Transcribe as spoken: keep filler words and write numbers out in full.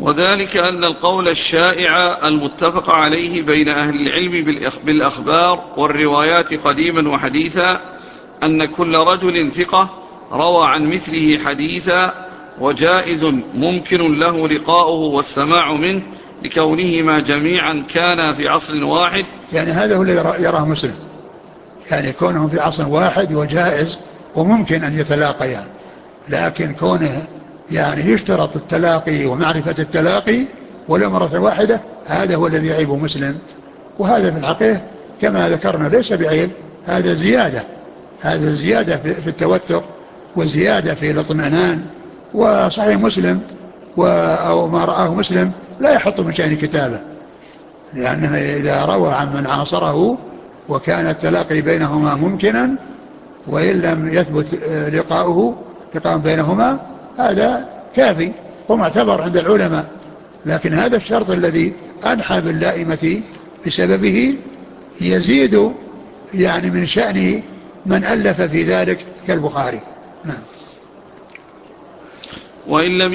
وذلك أن القول الشائع المتفق عليه بين أهل العلم بالأخبار والروايات قديما وحديثا أن كل رجل ثقة روى عن مثله حديثا، وجائز ممكن له لقاؤه والسماع منه لكونهما جميعا كانا في عصر واحد. يعني هذا هو الذي يراه مسلم، يعني كونهم في عصر واحد وجائز وممكن أن يتلاقيا، لكن كونه يعني يشترط التلاقي ومعرفة التلاقي ولو مرة واحدة، هذا هو الذي يعيب مسلم. وهذا في الحقيقة كما ذكرنا ليس بعيب، هذا زيادة، هذا زيادة في التوثق وزيادة في الاطمئنان. وصحيح مسلم أو ما رآه مسلم لا يحط من شأن كتابه، لأنه إذا روى عن من عاصره وكان التلاقي بينهما ممكنا وإن لم يثبت لقاؤه لقاء بينهما، هذا كافي ومعتبر عند العلماء. لكن هذا الشرط الذي أنحى باللائمة بسببه يزيد يعني من شأن من ألف في ذلك كالبخاري. نعم. وإن لم